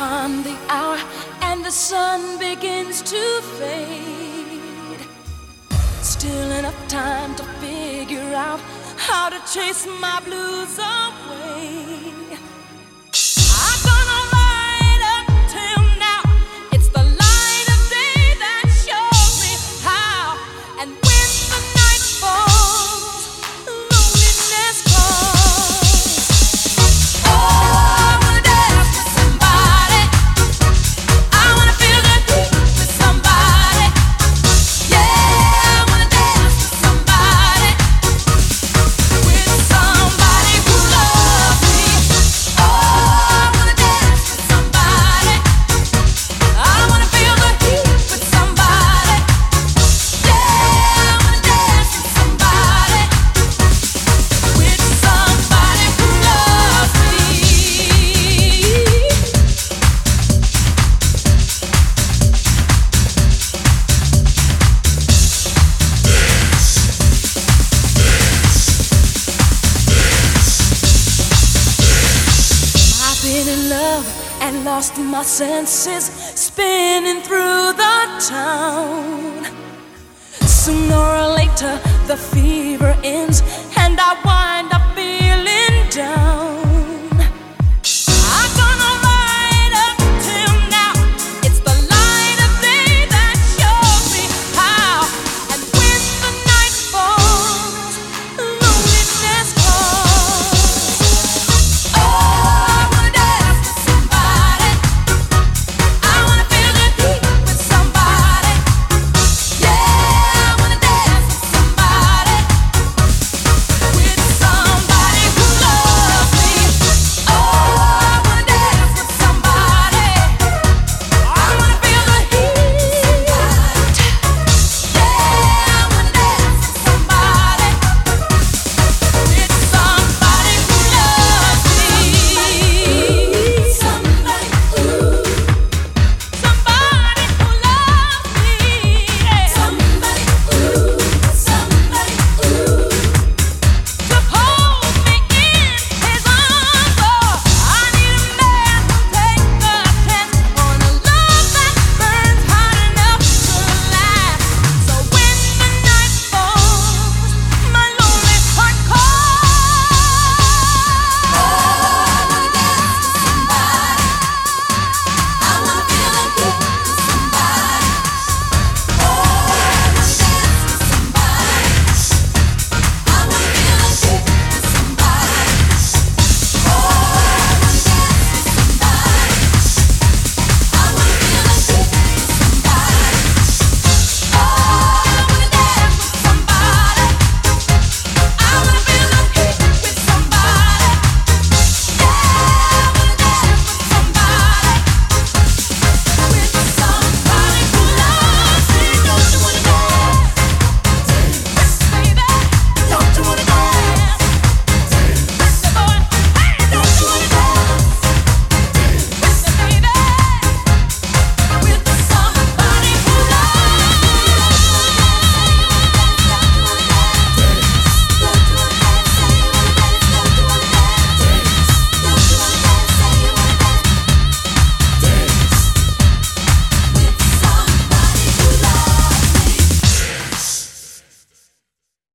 upon the hour and the sun begins to fade. Still enough time to figure out how to chase my blues away. I'm gonna ride up till now. It's the light of day that shows me how. And when the night falls, loneliness calls. Oh, I wanna dance with somebody. I wanna feel the heat with somebody. Yeah, I wanna dance with somebody. With somebody who loves me. Oh, I wanna dance with somebody. I wanna feel the heat with somebody. Yeah, I wanna dance with somebody. With somebody who loves me. I've been in love and lost my senses, spinning through the town. Sooner or later, the fever ends, and I wind up feeling down.